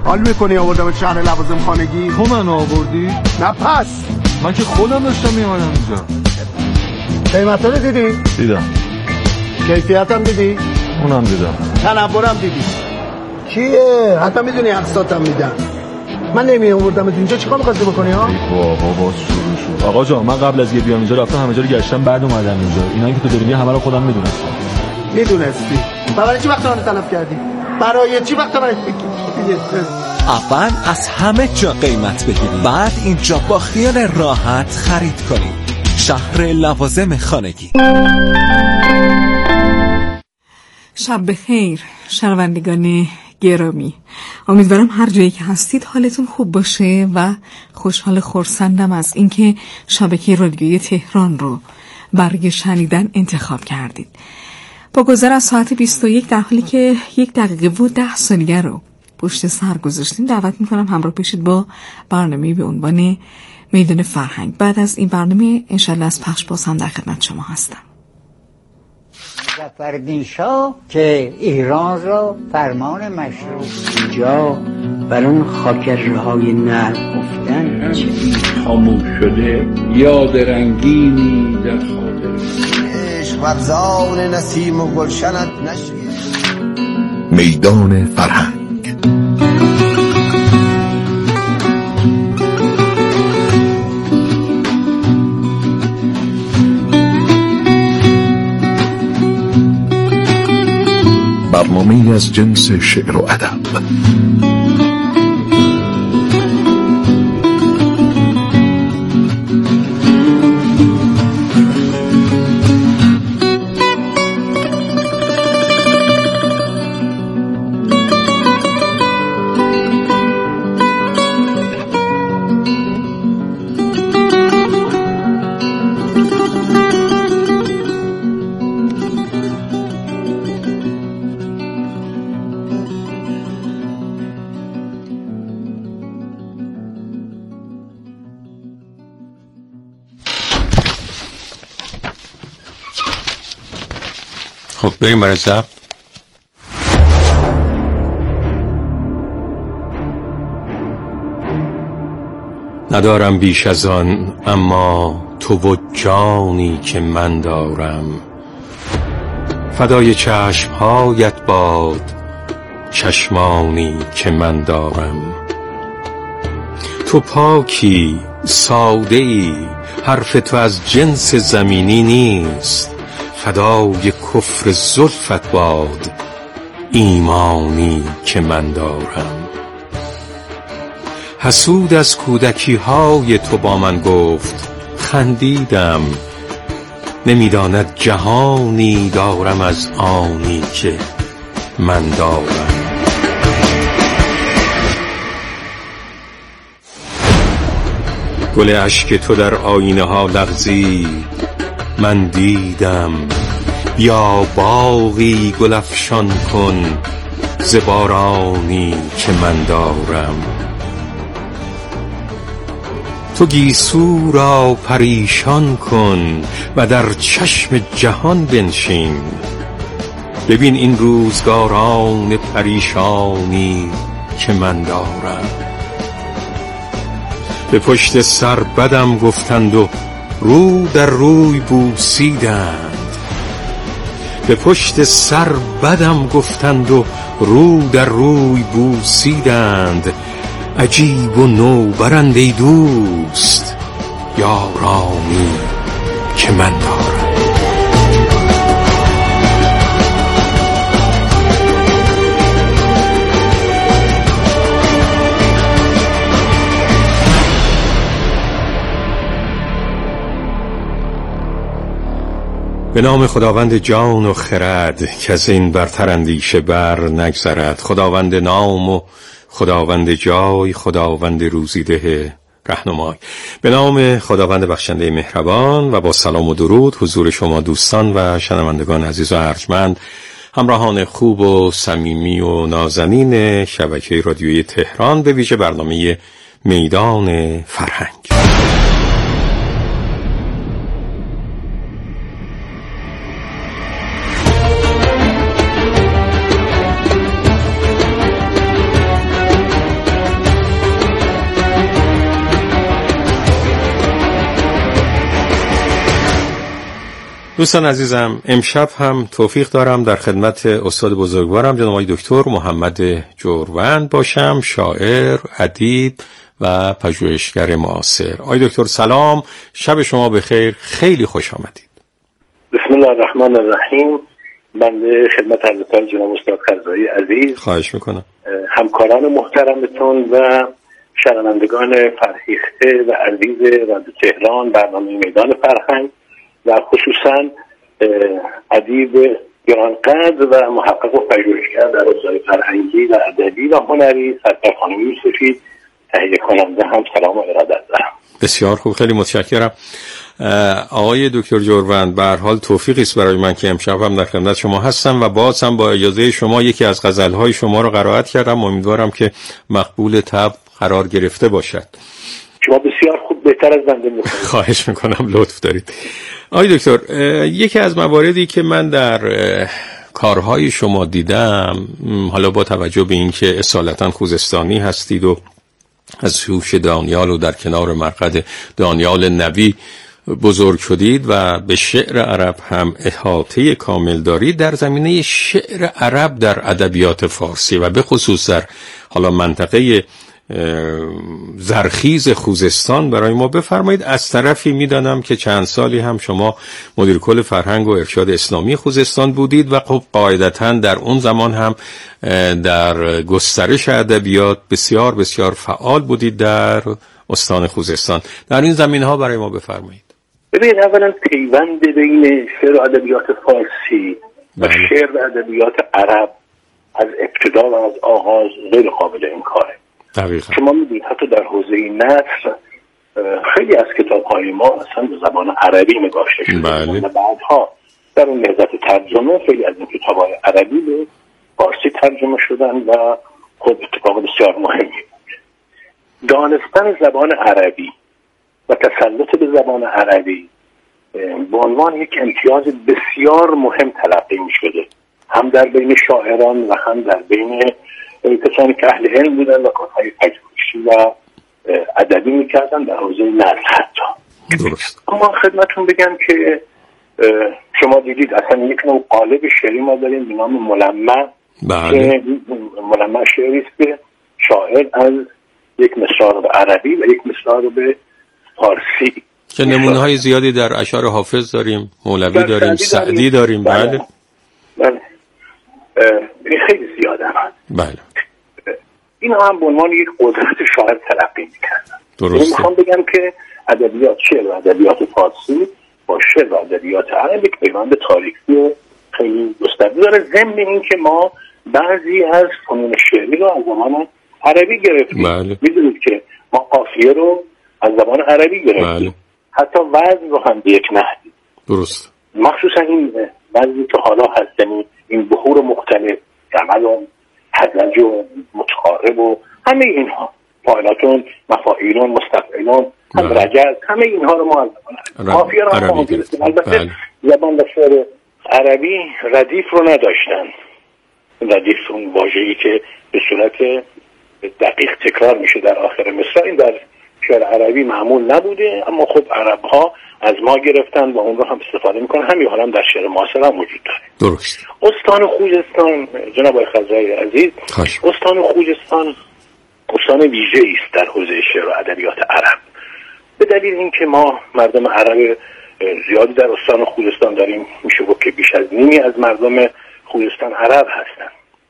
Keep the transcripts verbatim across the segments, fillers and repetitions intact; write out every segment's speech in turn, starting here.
حال میکنی آوردم شهر لوازم خانگی؟ تو منو آوردی؟ نه پس من که خودم داشتم میامدم اینجا. قیمتا رو دیدی؟ دیدم. کیفیتم دیدی؟ اونم دیدم. تنورم دیدی؟ کیه؟ حتی میدونی اقساطم میدن. من نمی آوردم اینجا چیکار می‌خواستی بکنی ها؟ ای بابا باز شروع شد. آقا جان من قبل از یه بیام اینجا رفتم همه جا رو گشتم بعد اومدم اینجا. اینایی که تو داری میگی همه رو خودم میدونستم. میدونستی؟ برای چی وقت من تلف کردی؟ برای چی وقت من اول از همه جا قیمت بگیرید، بعد اینجا با خیال راحت خرید کنید. شهر لوازم خانگی. شب بخیر شنوندگان گرامی، امیدوارم هر جایی که هستید حالتون خوب باشه و خوشحال خرسندم از اینکه شبکه رادیویی تهران رو برای شنیدن انتخاب کردید. با گذر از ساعت بیست و یک در حالی که یک دقیقه و ده ثانیه رو پشت سر گذاشتیم، دعوت میکنم همراه بشید با برنامه به عنوان میدان فرهنگ. بعد از این برنامه انشالله از پخش باز هم در خدمت شما هستم. ظفرالدین شاه که ایران را فرمان مشروع اینجا بر اون خاکرهای نرم گفتن چه خاموش شده یاد رنگینی در خاطر عشق ورزان نسیم و گلشنت نشید. میدان فرهنگ. برنامه‌ای از جنس شعر و ادب. خب بریم برای ضبط. ندارم بیش از آن اما تو و جانی که من دارم، فدای چشمهایت باد چشمانی که من دارم. تو پاکی ساده‌ای، حرف تو از جنس زمینی نیست، فدای کفر زلفت باد ایمانی که من دارم. حسود از کودکی های تو با من گفت، خندیدم، نمیداند جهانی دارم از آنی که من دارم. گل اشک تو در آینه ها لغزید، من دیدم، بیا باغی گل افشان کن ز بارانی که من دارم. تو گیسو را پریشان کن و در چشم جهان بنشین، ببین این روزگاران پریشانی که من دارم. به پشت سر بدم گفتند و رو در روی بوسیدند، به پشت سر بدم گفتند و رو در روی بوسیدند. عجیب و نوبرند ای دوست یارانی که من دارم. به نام خداوند جان و خرد که از این برتر اندیشه بر نگذرد. خداوند نام و خداوند جای، خداوند روزیده رهنمای. به نام خداوند بخشنده مهربان و با سلام و درود حضور شما دوستان و شنوندگان عزیز و ارجمند، همراهان خوب و صمیمی و نازنین شبکه رادیویی تهران، به ویژه برنامه میدان فرهنگ. دوستان عزیزم، امشب هم توفیق دارم در خدمت استاد بزرگوارم جناب آقای دکتر محمد جوروند باشم، شاعر، ادیب و پژوهشگر معاصر. آقای دکتر سلام، شب شما بخیر، خیلی خوش آمدید. بسم الله الرحمن الرحیم. بنده خدمت حضرتان جناب استاد خزایی عزیز، خواهش میکنم، همکاران محترمتون و شنوندگان فرهیخته و عزیز رادیو تهران، برنامه میدان فرهنگ و خصوصا ادیب گرانقدر و محقق و پژوهشگر در حوزه فرهنگی و ادبی و هنری سرکار خانم یوسفی، تهیه کننده هم سلام و ارادت دارم. بسیار خوب، خیلی متشکرم. آقای دکتر جوروند، به هر حال توفیقی است برای من که امشب هم در خدمت شما هستم و باز هم با اجازه شما یکی از غزل‌های شما رو قرائت کردم. امیدوارم که مقبول طبع قرار گرفته باشد. شما بسیار خوب، بهتر از بنده می‌کنید. خواهش میکنم، لطف دارید. آقای دکتر، یکی از مواردی که من در کارهای شما دیدم، حالا با توجه به اینکه اصالتا خوزستانی هستید و از هوش دانیال و در کنار مرقد دانیال نبی بزرگ شدید و به شعر عرب هم احاطه کامل دارید، در زمینه شعر عرب در ادبیات فارسی و به خصوص در حالا منطقه زرخیز خوزستان برای ما بفرمایید. از طرفی میدانم که چند سالی هم شما مدیر کل فرهنگ و ارشاد اسلامی خوزستان بودید و خب قاعدتاً در اون زمان هم در گسترش ادبیات بسیار بسیار فعال بودید در استان خوزستان. در این زمینه‌ها برای ما بفرمایید. ببینید، اولا پیوند بین شعر و ادبیات فارسی و شعر و ادبیات عرب از ابتدا و از آغاز غیر قابل انکاره. دقیقاً. شما می‌بینید حتی در حوزه نثر خیلی از کتاب‌های ما اصلا به زبان عربی نگاشته شده. بله. و بعدها در اون نهضت ترجمه خیلی از این کتاب‌های عربی به فارسی ترجمه شدن و خب اتفاق بسیار مهمی بود. دانستن زبان عربی و تسلط به زبان عربی به عنوان یک امتیاز بسیار مهم تلقی می‌شده، هم در بین شاعران و هم در بین کسانی که اهل علم بودن و کارهای پژوهشی و ادبی میکردن در حوزه نثر حتی. درست. اما خدمتتون بگم که شما دیدید اصلا یک نوع قالب شعری ما داریم به نام ملمع. بله. ملمع شعری است که شاعر از یک مصرع رو به عربی و یک مصرع رو به فارسی، که نمونه های زیادی در اشعار حافظ داریم، مولوی داریم، سعدی داریم. بله بله، این خیلی زیاده. بله. اینا هم به عنوان یک قدرت شاعر تلقی میکردن. درسته. میخوام بگم که ادبیات شعر و ادبیات فارسی با شعر و ادبیات عربی یک پیوند تاریخی خیلی گسترده داره، ضمن این که ما بعضی از فنون شعری رو از زبان عربی گرفتیم. بله. میدونید که ما قافیه رو از زبان عربی گرفتیم. بله. حتی وزن رو هم به یک نحوی. درست. مخصوصا این وزنی که حالا هست، یعنی این بحور مختلف، جمل و حزج و متقارب و همه اینها، فاعلاتون، مفاعیلون، مستفعلون، هم رجز، همه اینها رو ما از زبان قافیه رو هم ما گرفتیم. البته زبان و شعر عربی ردیف رو نداشتن. ردیف اون واژه‌ای که به صورت دقیق تکرار میشه در آخر مصرع، این در شعر عربی معمول نبوده، اما خب عرب‌ها از ما گرفتن و اون رو هم استفاده میکنن. همین حالا هم در شعر معاصر هم وجود داره. درست. استان خوزستان جناب آقای خزایی عزیز، خواهش. استان خوزستان استان ویژه‌ای است در حوزه شعر و ادبیات عرب، به دلیل اینکه ما مردم عرب زیادی در استان خوزستان داریم. میشه گفت که بیش از نیمی از مردم خوزستان عرب هستند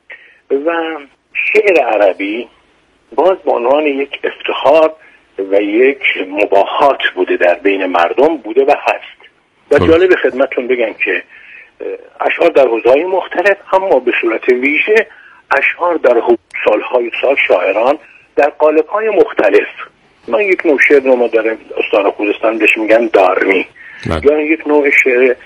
و شعر عربی باز به عنوان یک افتخار و یک مباهات بوده، در بین مردم بوده و هست. و جالب خدمتتون بگم که اشعار در حوزه‌های مختلف، اما به صورت ویژه اشعار در سالهای سال شاعران در قالب‌های مختلف. ما یک نوع شعر رو ما در استان خوزستان بهش میگن دارمی، یا یک نوع شعر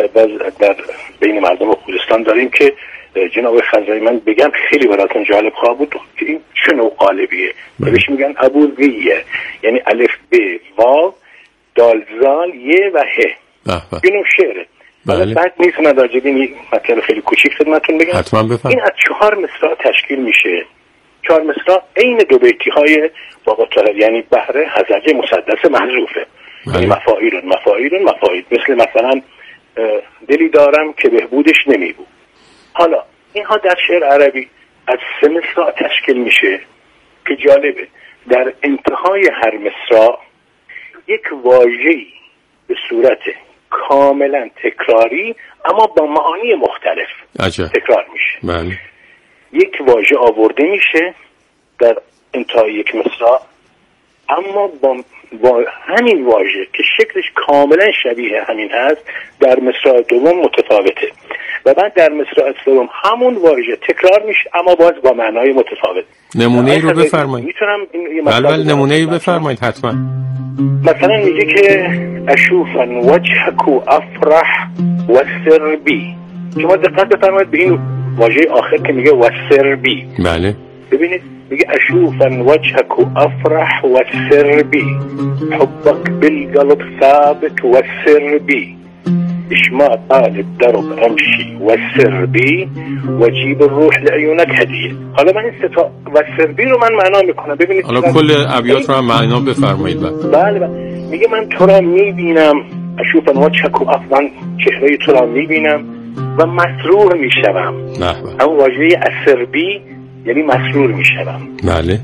در بین مردم خوزستان داریم که جناب خزایی من بگم خیلی براتون جالب خواهد بود که این چه نوع قالبیه. بهش میگن ابوذیه، یعنی الف ب واو دال زال ی و ه. این نوع شعره. بله. بعد نیست من راجع به این مطلب خیلی کوچیک خدمتتون بگم. حتما بفرمایید. این از چهار مصرع تشکیل میشه. چهار مصرع عین دو بیتی های بابا طاهر، یعنی بهره حزج مسدس محذوفه. یعنی مفاعیل مفاعیل مفاعیل، مثل مثلا دلی دارم که بهبودش نمی بود. حالا اینها در شعر عربی از سه مصرع تشکیل میشه که جالبه در انتهای هر مصرع یک واژه‌ای به صورت کاملا تکراری اما با معانی مختلف عجب. تکرار میشه. بله. یک واژه آورده میشه در انتهای یک مصرع اما با, با همین واژه که شکلش کاملا شبیه همین هست در مصرع دوم متفاوته و بعد در مصرع سوم همون واژه تکرار میشه اما باز با معنای متفاوت. نمونه رو بفرمایید. میتونم این بله بله نمونه رو بفرمایید حتما. مثلا میگه که اشوفن وجهک افرح وسر بی. شما دقت بفرمایید به این واژه آخر که میگه وسر بی. بله. ببینید میگه اشوفن وجهک افرح وسر بی حبک بالقلب ثابت وسر بی اشماء طالب درب امشي وسر بی وجیب الروح لعیونک هدیه. حالا من این ستا وسر بی رو من معنا میکنم. ببینید حالا کل ابیات رو هم معنا بفرمایید. بله بله میگه من تو را میبینم اشوفن وجهک افرح چهره تو را میبینم و مسرور میشوم. همون واژه اسر بی یعنی مسرور میشوم. بله.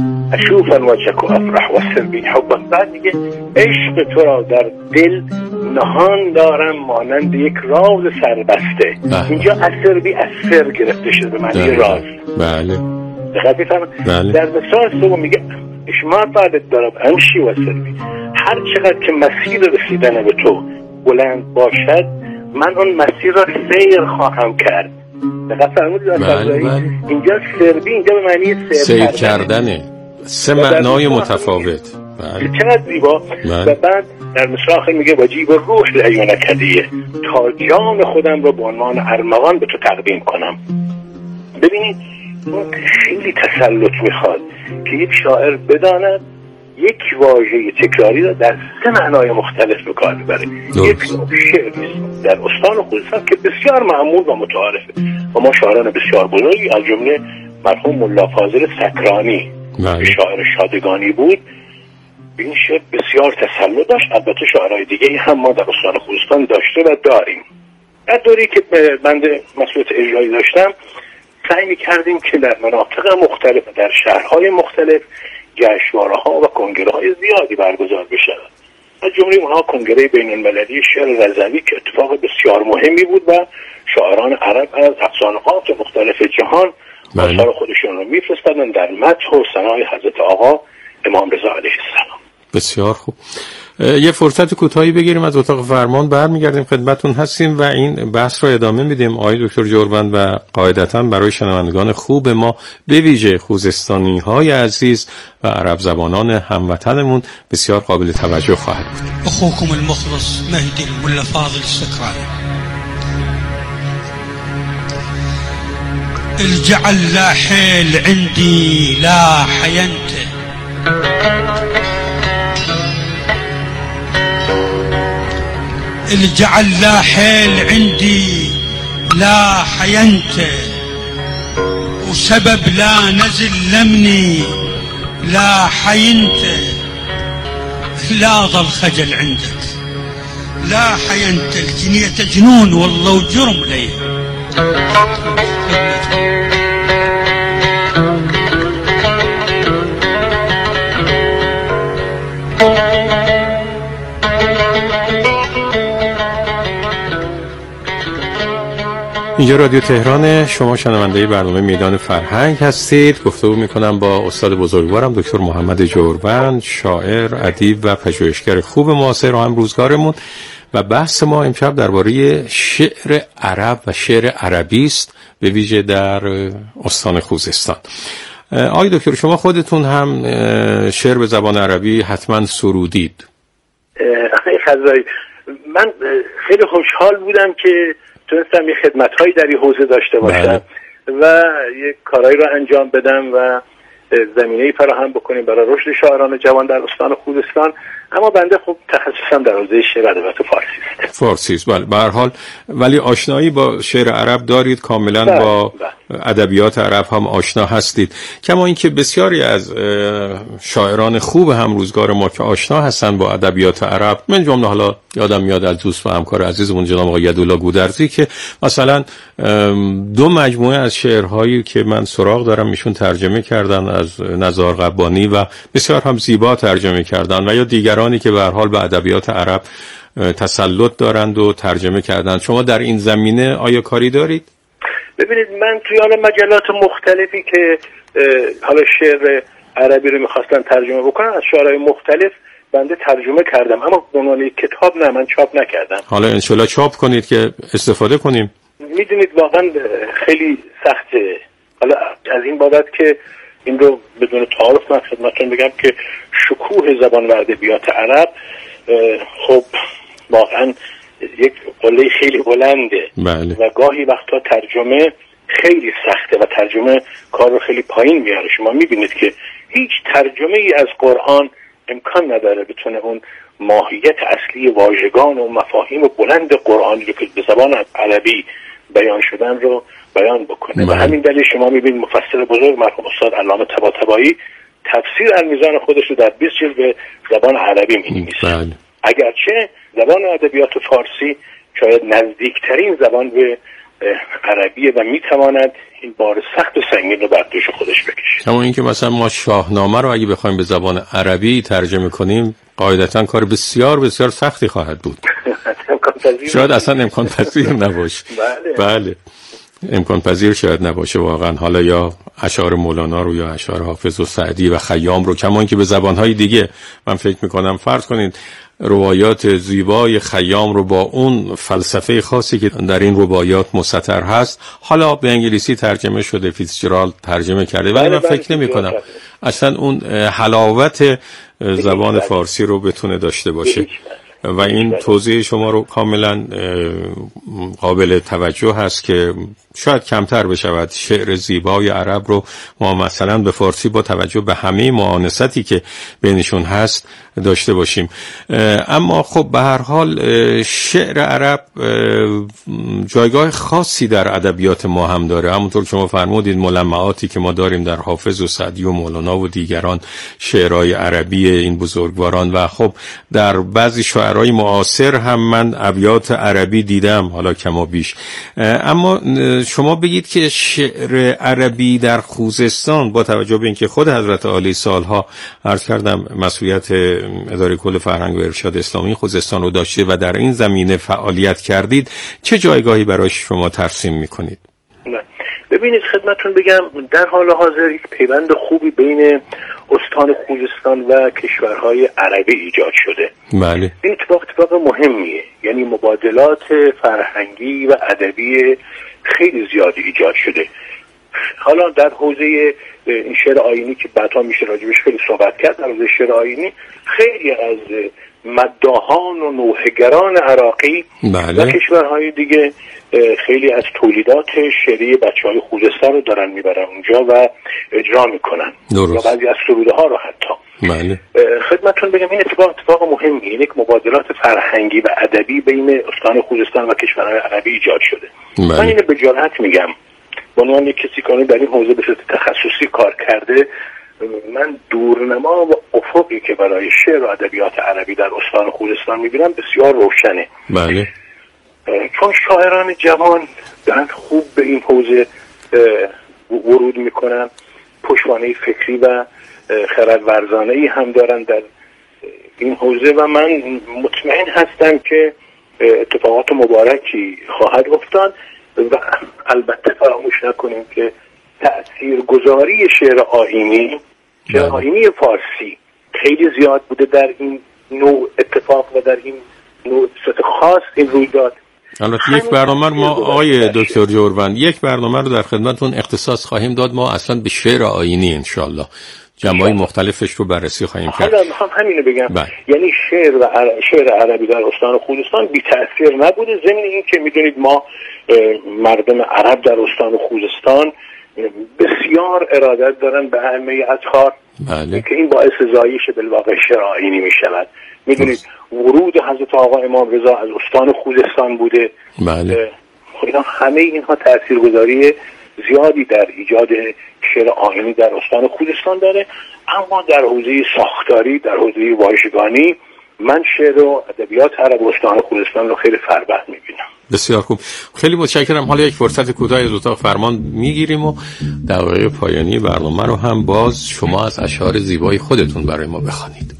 اشوفن وجهک افرح وسر بی حبک. بعد میگه عشق تو را در دل نهان دارم مانند یک راز سربسته. بله. اینجا اسر بی اسر گرفته شده به معنی راز. بله. دقیق میفهمم. بله. در مثال سوم میگه اشما طالب دارم امشی وسر بی. هر چقدر که مسیر رسیدن به تو بلند باشد من اون مسیر را سیر خواهم کرد. دقیق فرمودید؟ بله بله. اینجا سربی اینجا به معنی سیر, سیر کردنه. سه معنای متفاوت. بله. چقدر زیبا. بله. و بعد در مصرع آخر میگه وجیب روح لعیونک هدیه تا جان خودم رو به عنوان ارمغان به تو تقدیم کنم. ببینید اون خیلی تسلط میخواد که یک شاعر بداند یک واژه تکراری را در سه معنای مختلف به کار ببره. یک شعر در استان خوزستان که بسیار معمول و متعارفه و ما شاعران بسیار بزرگی از جمله مرحوم ملا فاضل سکرانی که شاعر شادگانی بود این شعر بسیار تسلط داشت. البته شاعرای دیگه هم ما در استان خوزستان داشته و داریم. در دوری که بنده مسئولیت اجرایی داشتم سعی می‌کردیم که در مناطق مختلف در شهرهای مختلف جشنواره‌ها و کنگره‌های زیادی برگزار بشه. از جمله اونها کنگره بین‌المللی شعر رضوی که اتفاق بسیار مهمی بود و شاعران عرب از اقصانقات مختلف جهان آثار خودشون رو می‌فرستادن در مدح و ثنای حضرت آقا امام رضا علیه السلام. بسیار خوب. یه فرصت کوتاهی بگیریم از اتاق فرمان برمیگردیم خدمتتون هستیم و این بحث رو ادامه میدیم. آقای دکتر جوربند و قاعدتاً برای شنوندگان خوب ما به ویژه خوزستانی‌های عزیز و عرب زبانان هموطنمون بسیار قابل توجه خواهد بود. اخوكم المخلص مهدی الملا فاضل السكراني. الجعل لا حيل عندي لا حينته الجعل لا حيل عندي لا حينته وسبب لا نزل لمني لا حينته لا ظل خجل عندك لا حينته الجنية جنون والله وجرم لي. اینجا رادیو تهران، شما شنونده برنامه میدان فرهنگ هستید. گفتگو میکنم با استاد بزرگوارم دکتر محمد جوربند، شاعر، ادیب و پژوهشگر خوب معاصر و هم روزگارمون و بحث ما امشب درباره شعر عرب و شعر عربی است، به ویژه در استان خوزستان. آقای دکتر شما خودتون هم شعر به زبان عربی حتما سرودید. آقای خزایی من خیلی خوشحال بودم که تونستم یه خدمت‌هایی در این حوزه داشته باشم و یه کارهایی رو انجام بدم و زمینه‌ای فراهم بکنیم برای رشد شاعران جوان در استان خوزستان. اما بنده خب تخصصم در حوزه شعر ادبیات فارسی است. فارسی است، بله. به هر حال ولی آشنایی با شعر عرب دارید، کاملا بله. با ادبیات عرب هم آشنا هستید. کما اینکه بسیاری از شاعران خوب هم روزگار ما که آشنا هستند با ادبیات عرب، من جمله حالا یادم میاد از دوست و همکار عزیزمون جناب آقای یدالله گودرزی که مثلا دو مجموعه از شعرهایی که من سراغ دارم ایشون ترجمه کردن از نزار قبانی و بسیار هم زیبا ترجمه کردن، و یا دیگرانی که به هر حال به ادبیات عرب تسلط دارند و ترجمه کردن. شما در این زمینه آیا کاری دارید؟ ببینید من توی حالا مجلات مختلفی که حالا شعر عربی رو میخواستن ترجمه بکنن از شعرهای مختلف بنده ترجمه کردم، اما به عنوان کتاب نه، من چاپ نکردم. حالا انشالله چاپ کنید که استفاده کنیم. میدونید واقعا خیلی سخته. حالا از این بابت که این رو بدون تعارف من خدمتتون بگم که شکوه زبان و ادبیات عرب خب واقعا یک قله خیلی بلنده. بله. و گاهی وقتا ترجمه خیلی سخته و ترجمه کار رو خیلی پایین میاره. شما میبینید که هیچ ترجمه ای از قرآن امکان نداره بتونه اون ماهیت اصلی واژگان و مفاهیم بلند قرآنی رو که به زبان عربی بیان شدن رو بیان بکنه. و همین دلیل شما میبینید مفسر بزرگ مرحوم استاد علامه طباطبایی تفسیر المیزان خودش رو در بیست جلد به زبان عربی می‌نویسه. بله. اگرچه زبان ادبیات فارسی شاید نزدیکترین زبان به عربیه و میتواند این بار سخت و سنگین رو بر دوش خودش بکشه. اما اینکه مثلا ما شاهنامه رو اگه بخوایم به زبان عربی ترجمه کنیم قاعدتاً کار بسیار بسیار سختی خواهد بود. شاید اصلا امکان پذیر نباشه. بله. بله. امکان پذیر شاید نباشه واقعا. حالا یا اشعار مولانا رو یا اشعار حافظ و سعدی و خیام رو، کما اینکه به زبانهای دیگه من فکر میکنم فرض کنید روایات زیبای خیام رو با اون فلسفه خاصی که در این روایات مستتر هست حالا به انگلیسی ترجمه شده، فیتزجرالد ترجمه کرده، ولی من فکر نمی کنم اصلا اون حلاوت زبان فارسی رو بتونه داشته باشه. و این توضیح شما رو کاملا قابل توجه هست که شاید کمتر بشود شعر زیبای عرب رو ما مثلا به فارسی با توجه به همه معانستی که بینشون هست داشته باشیم. اما خب به هر حال شعر عرب جایگاه خاصی در ادبیات ما هم داره. همونطور که شما فرمودید ملمعاتی که ما داریم در حافظ و سعدی و مولانا و دیگران شعرهای عربی این بزرگواران، و خب در بعضی شعرهای معاصر هم من ابیات عربی دیدم حالا کما بیش. اما شما بگید که شعر عربی در خوزستان با توجه به اینکه خود حضرت عالی سالها عرض کردم مسئولیت اداره کل فرهنگ و ارشاد اسلامی خوزستان رو داشته و در این زمینه فعالیت کردید، چه جایگاهی برای شما ترسیم میکنید؟ ببینید خدمتتون بگم در حال حاضر یک پیوند خوبی بین استان خوزستان و کشورهای عربی ایجاد شده. بله. این اتفاق اتفاق مهمیه، یعنی مبادلات فرهنگی و ادبی خیلی زیادی ایجاد شده. حالا در حوزه این شعر آیینی که بعدا میشه راجبش خیلی صحبت کرد، در حوزه شعر آیینی خیلی از مداحان و نوحه‌گران عراقی بله. و کشورهای دیگه خیلی از تولیدات شعری بچه‌های خوزستان رو دارن میبرن اونجا و اجرا میکنن و بعضی از سروده ها رو حتی. بله. خدمتتون بگم این اتفاق اتفاق مهمی، یک مبادلات فرهنگی و ادبی بین استان خوزستان و کشورهای عربی ایجاد شده. بله. من اینو به جرئت میگم به عنوان یک کسی که در این حوزه به صورت تخصصی کار کرده، من دورنما و افقی که برای شعر و ادبیات عربی در استان خوزستان میبینم بسیار روشنه. بله. چون شاعران جوان دارن خوب به این حوزه ورود میکنن، پشتوانه فکری و خرد ورزانه ای هم دارن در این حوزه و من مطمئن هستم که اتفاقات مبارکی خواهد افتاد. و البته فراموش نکنیم که تأثیرگذاری شعر آیینی شعر آیینی فارسی خیلی زیاد بوده در این نوع اتفاق و در این نوع صورت خاص این رویداد. البته یک برنامه ما آقای دکتر جوروند یک برنامه رو در خدمتتون اختصاص خواهیم داد، ما اصلا به شعر آیینی انشالله جنبه‌های مختلفش رو بررسی خواهیم کرد. حالا میخوام همینو بگم بله. یعنی شعر و عر... شعر عربی در استان خوزستان بی تأثیر نبوده، ضمن این که میدونید ما مردم عرب در استان خوزستان بسیار ارادت دارن به همه اطهار بله. که این باعث زایش بالواقع شرع آیینی می شود. میدونید ورود حضرت آقا امام رضا از استان خوزستان بوده. بله. خب همه اینها تاثیرگذاری زیادی در ایجاد شعر آیینی در استان خوزستان داره. اما در حوزه ساختاری، در حوزه واژگانی، من شعر و ادبیات عرب استان خوزستان رو خیلی فربه میبینم. بسیار خوب، خیلی متشکرم. حالا یک فرصت کوتاهی از اتاق فرمان میگیریم و دقایق پایانی برنامه رو هم باز شما از اشعار زیبای خودتون برای ما بخوانید.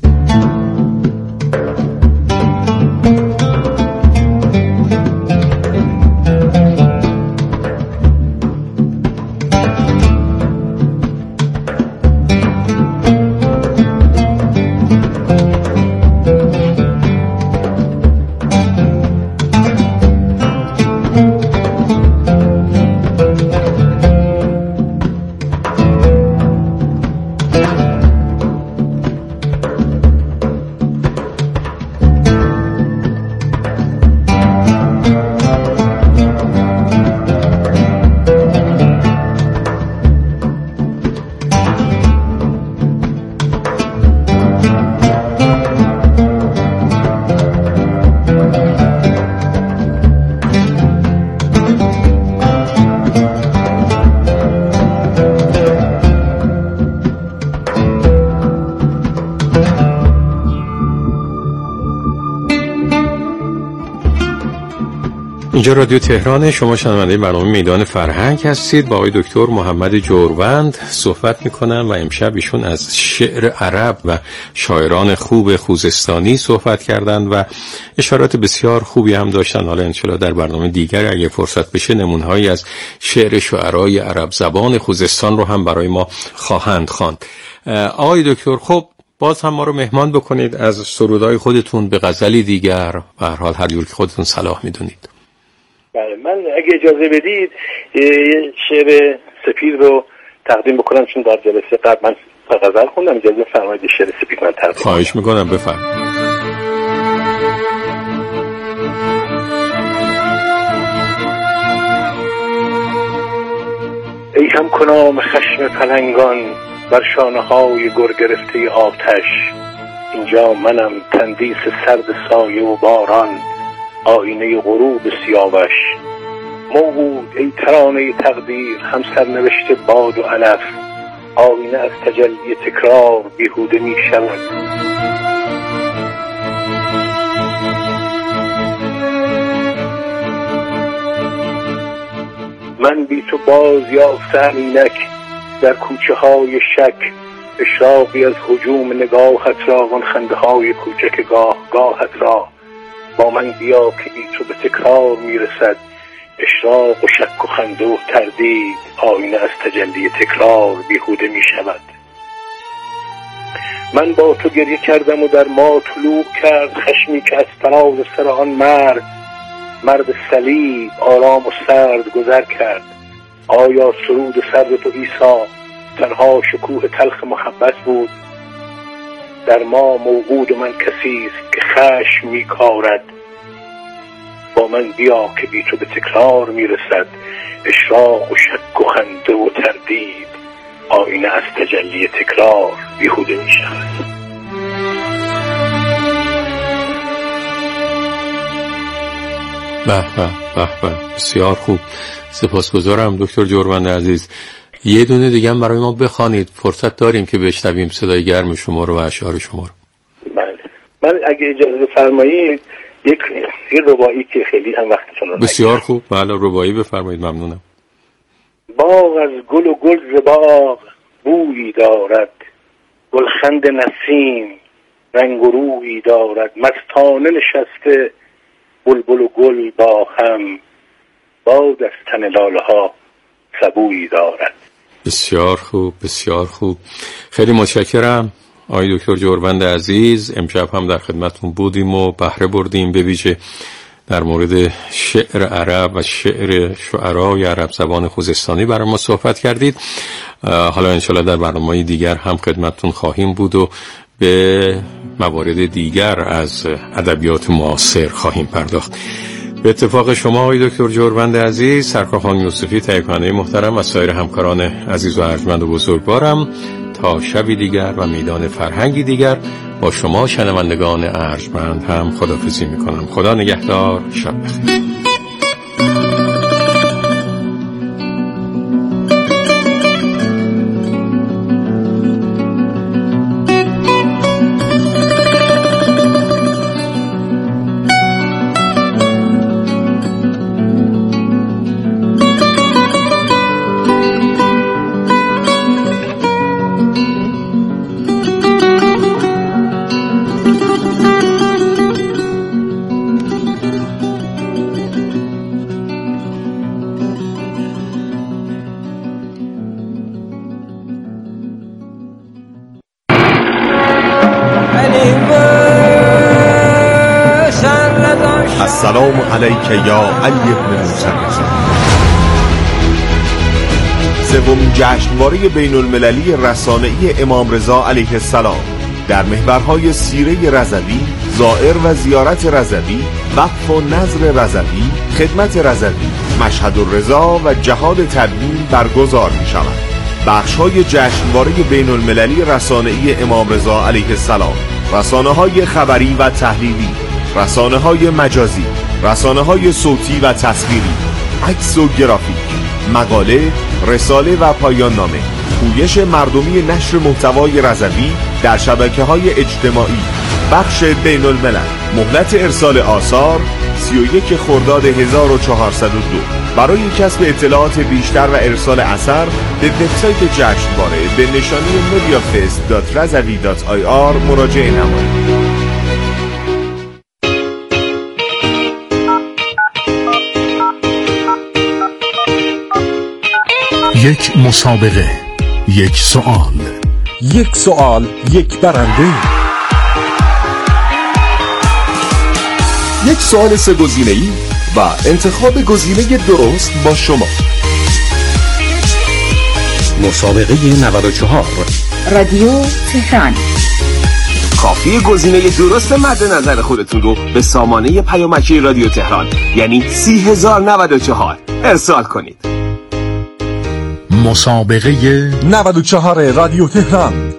اینجا رادیو تهران، شما شنونده برنامه میدان فرهنگ هستید. با آقای دکتر محمد جوروند صحبت میکنم و امشب ایشون از شعر عرب و شاعران خوب خوزستانی صحبت کردند و اشارات بسیار خوبی هم داشتن. حالا انشالله در برنامه دیگر اگه فرصت بشه نمونهایی از شعر شعرای عرب زبان خوزستان رو هم برای ما خواهند خواند. آقای دکتر، خب باز هم ما رو مهمان بکنید از سرودهای خودتون به غزلی دیگر، به هر حال هر جور که خودتون صلاح میدونید. بله، من اگه اجازه بدید یه شعر سپید رو تقدیم بکنم، چون در جلسه قبل من غزل خوندم. اجازه فرمایید شعر سپید من تقدیم. خواهش میکنم، بفرمایید. ای هم کنام خشم پلنگان بر شانه های گر گرفته آتش، اینجا منم تندیس سرد سایه و باران، آینه غروب سیاوش. موعود ای ترانه تقدیر، هم سرنوشت باد و علف، آینه از تجلی تکرار بیهوده می شود. من بی تو باز یافتم اینک در کوچه های شک، اشراقی از هجوم نگاهت را، آن خنده های کوچک گاه گاهت را. با من بیا که بی تو به تکرار میرسد، اشراق و شک و خنده و تردید، آینه از تجلی تکرار بیهوده می شود. من با تو گریه کردم و در ما طلوع کرد خشمی که از فراز سر آن مرد، مرد صلیب آرام و سرد گذر کرد. آیا سرود سرد تو عیسی تنها شکوه تلخ محبت بود؟ در ما موعود من کسی است که خشم می کارد. با من بیا که بی تو به تکرار می رسد، اشراق و شک و خنده و تردید، آینه از تجلی تکرار بیهوده می شود. به به به به، بسیار خوب. سپاسگزارم دکتر جوروند عزیز. یه دونه دیگه هم برای ما بخوانید، فرصت داریم که بشنویم صدای گرم شما رو و اشعار شما رو. بله، من اگه اجازه فرمایید یک یه رباعی که خیلی هم وقتتون رو بسیار خوب، بله رباعی بفرمایید، ممنونم. باغ از گل و گل ز باغ بویی دارد، گلخند نسیم رنگ و رویی دارد، مستانه نشسته بلبل و گل با هم، باد از تن لاله ها سبویی دارد. بسیار خوب، بسیار خوب. خیلی متشکرم آقای دکتر جوروند عزیز. امشب هم در خدمتتون بودیم و بهره بردیم، به ویژه در مورد شعر عرب و شعر شعرای عرب زبان خوزستانی برای ما صحبت کردید. حالا انشالله در برنامه‌های دیگر هم خدمتتون خواهیم بود و به موارد دیگر از ادبیات معاصر خواهیم پرداخت. به اتفاق شما آقای دکتر جوروند عزیز، سرکار خانم یوسفی، تهیه کننده محترم و سایر همکاران عزیز و ارجمند و بزرگوارم، تا شبی دیگر و میدان فرهنگی دیگر با شما شنوندگان ارجمند هم خداحافظی میکنم. خدا نگهدار. شب بخیر. السلام علیک یا علی بن موسی رضا. سومین جشنواره بین المللی رسانه‌ای امام رضا علیه السلام در محورهای سیره رضوی، زائر و زیارت رضوی، وقف و نظر رضوی، خدمت رضوی، مشهد الرضا و جهاد تدوین برگزار می شود. بخش‌های جشنواره بین المللی رسانه‌ای امام رضا علیه السلام: رسانه‌های خبری و تحلیلی، رسانه‌های مجازی، رسانه‌های صوتی و تصویری، عکس و گرافیک، مقاله، رساله و پایان نامه، پویش مردمی نشر محتوای رضوی در شبکه‌های اجتماعی، بخش بین الملل. مهلت ارسال آثار سی و یک خرداد هزار و چهارصد و دو. برای کسب اطلاعات بیشتر و ارسال اثر به وبسایت جشنواره به نشانی mediafest دات رضوی دات آی آر مراجعه نمایید. یک مسابقه، یک سوال، یک سوال، یک برنده. یک سوال سه گزینه‌ای و انتخاب گزینه درست با شما. مسابقه نود و چهار رادیو تهران. کافی گزینه درست مد نظر خودتون رو به سامانه پیامکی رادیو تهران یعنی سی هزار و نود و چهار ارسال کنید. مسابقه نود و چهار رادیو تهران.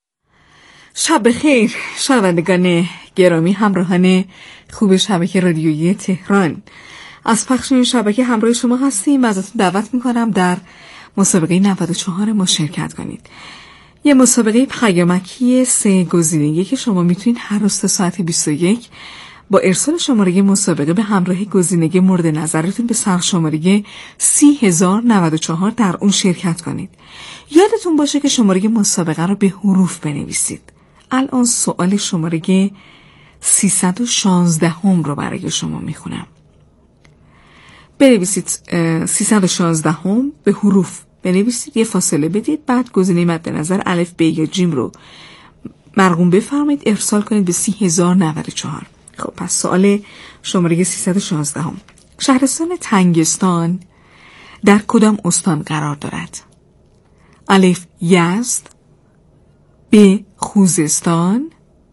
شب بخیر شنوندگان گرامی، همراهان خوب شبکه رادیویی تهران. از پخش این شبکه همراه شما هستیم و ازتون دعوت میکنم در مسابقه نود و چهار ما شرکت کنید. یه مسابقه پیامکی سه گزینه‌ای که شما میتونید هر روز تا ساعت بیست و یک با ارسال شماره مسابقه به همراه گزینه مورد نظرتون به سرشماره سی هزار و نود و چهار در اون شرکت کنید. یادتون باشه که شماره مسابقه رو به حروف بنویسید. الان سوال شماره سیصد و شانزده هم رو برای شما میخونم. بنویسید سیصد و شانزده هم به حروف بنویسید، یه فاصله بدید، بعد گزینه مد نظر الف ب یا جیم رو مرقوم بفرمایید، ارسال کنید به سی هزار و نود و چهار. خب پس سوال شماره سیصد و شانزده هم: شهرستان تنگستان در کدام استان قرار دارد؟ الف یزد، ب خوزستان،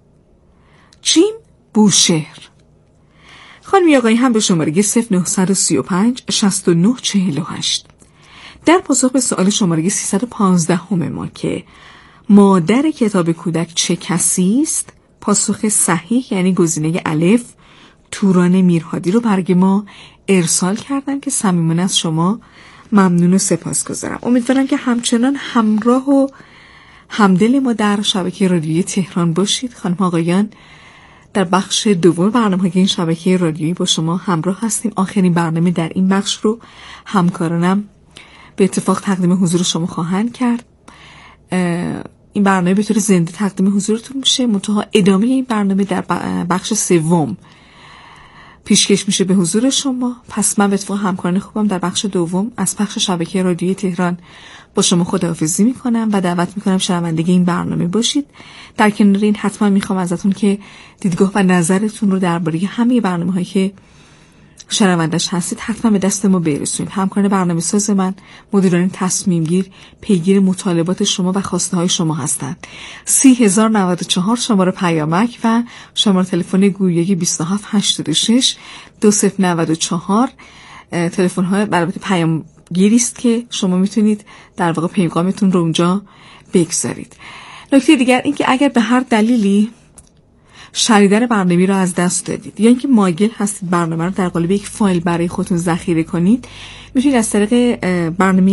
جیم بوشهر. خانمی آقایی هم به شماره صفر نه سه پنج شصت و نه چهل و هشت. در پاسخ به سوال شماره سیصد و پانزده هم ما که مادر کتاب کودک چه کسی است، پاسخ صحیح یعنی گزینه الف توران میرهادی رو برای ما ارسال کردن که صمیمانه از شما ممنون و سپاسگزارم. امیدوارم که همچنان همراه و همدل ما در شبکه رادیویی تهران باشید. خانم آقایان، در بخش دوم برنامه این شبکه رادیویی با شما همراه هستیم. آخرین برنامه در این بخش رو همکارانم به اتفاق تقدیم حضور شما خواهند کرد. این برنامه به طور زنده تقدیم حضورتون میشه، منتها ادامه این برنامه در بخش سوم پیشکش میشه به حضور شما. پس من به اتفاق همکاران خوبم در بخش دوم از پخش شبکه رادیویی تهران با شما خداحافظی میکنم و دعوت میکنم شنونده این برنامه باشید. در کنار این حتما میخوام ازتون که دیدگاه و نظرتون رو درباره همه برنامه‌هایی که شنوندش هستید حتما به دست ما برسونید. همکاران برنامه ساز من، مدیران تصمیم گیر، پیگیر مطالبات شما و خواسته های شما هستند. سی هزار نود و چهار شماره پیامک و شماره تلفن گویایی بیست و هفت هشتاد و شش دو صفر نود و چهار تلفن های البته پیام گیری است که شما میتونید در واقع پیغامتون رو اونجا بگذارید. نکته دیگر این که اگر به هر دلیلی شنیدن برنامه رو از دست دادید یا اینکه مایل هستید برنامه رو در قالب یک فایل برای خودتون ذخیره کنید، میتونید از طریق برنامه